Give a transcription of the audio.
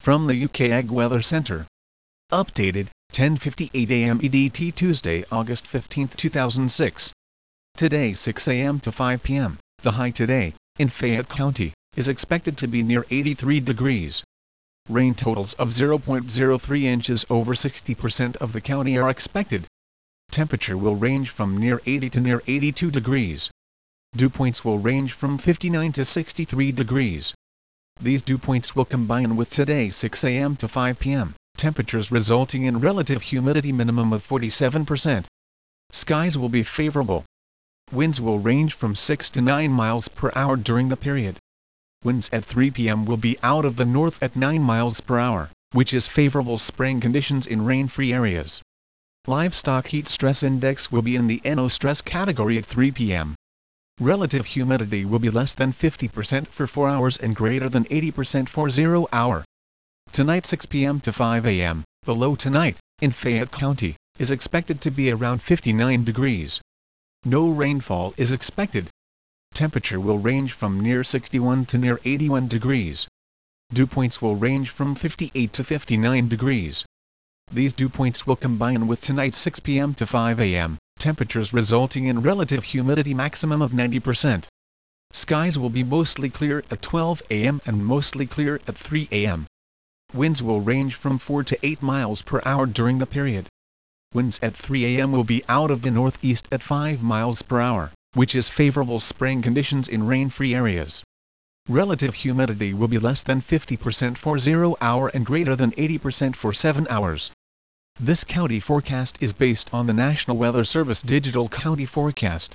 From the UK Ag Weather Centre. Updated, 10:58 a.m. EDT Tuesday, August 15, 2006. Today 6 a.m. to 5 p.m., the high today, in Fayette County, is expected to be near 83 degrees. Rain totals of 0.03 inches over 60% of the county are expected. Temperature will range from near 80 to near 82 degrees. Dew points will range from 59 to 63 degrees. These dew points will combine with today 6 a.m. to 5 p.m. temperatures resulting in relative humidity minimum of 47%. Skies will be favorable. Winds will range from 6 to 9 miles per hour during the period. Winds at 3 p.m. will be out of the north at 9 miles per hour, which is favorable spraying conditions in rain-free areas. Livestock heat stress index will be in the NO stress category at 3 p.m. Relative humidity will be less than 50% for 4 hours and greater than 80% for 0 hour. Tonight 6 p.m. to 5 a.m., the low tonight, in Fayette County, is expected to be around 59 degrees. No rainfall is expected. Temperature will range from near 61 to near 81 degrees. Dew points will range from 58 to 59 degrees. These dew points will combine with tonight 6 p.m. to 5 a.m., temperatures resulting in relative humidity maximum of 90%. Skies will be mostly clear at 12 a.m. and mostly clear at 3 a.m. Winds will range from 4 to 8 miles per hour during the period. Winds at 3 a.m. will be out of the northeast at 5 miles per hour, which is favorable spraying conditions in rain-free areas. Relative humidity will be less than 50% for 0 hour and greater than 80% for 7 hours. This county forecast is based on the National Weather Service Digital County Forecast.